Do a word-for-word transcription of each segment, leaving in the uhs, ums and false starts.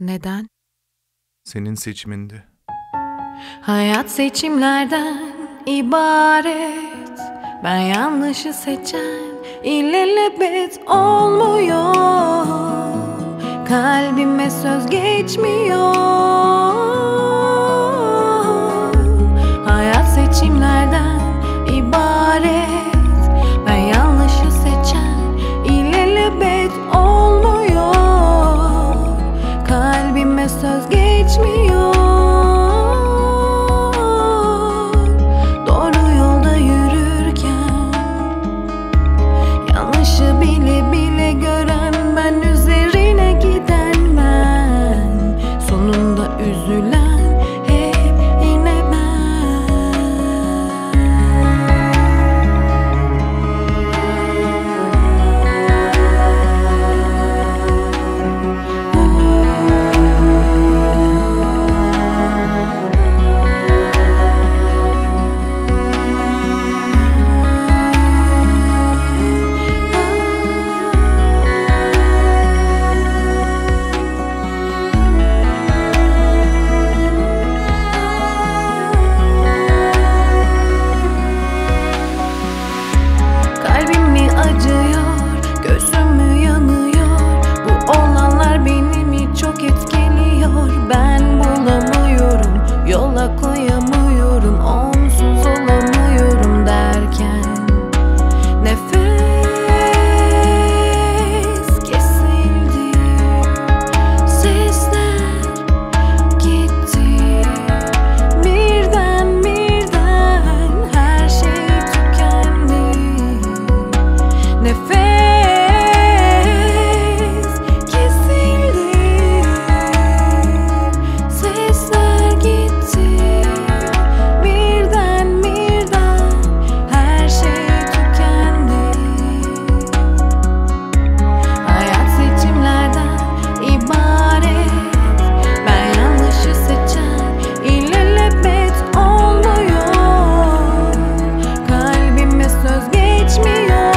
Neden? Senin seçimindi. Hayat seçimlerden ibaret. Ben yanlışı seçen ilelebet olmuyor. Kalbime söz geçmiyor. Hayat seçimlerden ibaret. Ben yanlışı seçen ilelebet olmuyor. Kalbime söz geçmiyor. Doğru yolda yürürken yanlışı bile bile gören ben, üzerine giden ben, sonunda üzülen hep yine ben. Kalbim acıyor, gözüm yanıyor. Bu olanlar beni çok etkiliyor. Ben bulamıyorum, yola koyamıyorum, onsuz olamıyorum derken nefes kesildi, sesler gitti. Birden birden her şey tükendi. Nefes kesildi, sesler gitti. Birden birden her şey tükendi. Hayat seçimlerden ibaret. Ben yanlışı seçen ilelebet olmuyor. Kalbime söz geçmiyor.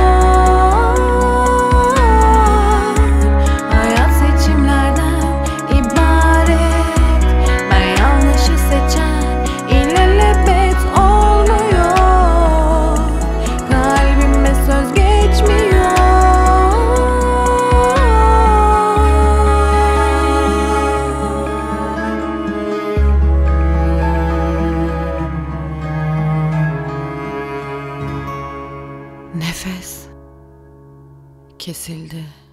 Hayat seçimlerden ibaret. Ben yanlışı seçen ilelebet olmuyor. Kalbime söz geçmiyor. Nefes kesildi.